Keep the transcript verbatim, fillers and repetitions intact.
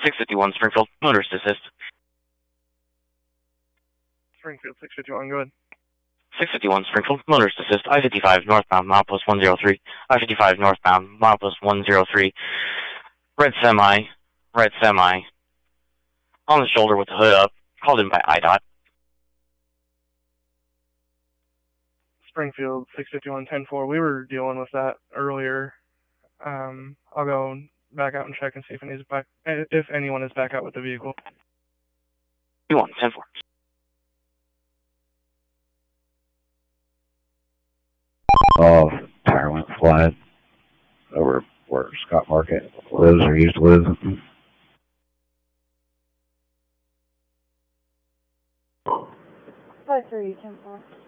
six fifty-one Springfield, motorist assist. Springfield, six fifty-one, go ahead. six fifty-one Springfield, motorist assist, I fifty-five northbound, milepost one zero three. I fifty-five northbound, milepost one zero three. Red semi, red semi. On the shoulder with the hood up, called in by I D O T. Springfield, six fifty-one, ten four. We were dealing with that earlier. Um, I'll go back out and check and see if anyone's back, if anyone is back out with the vehicle. two one, ten four. Oh, tire went flat over where Scott Market lives or used to live. five three, ten four.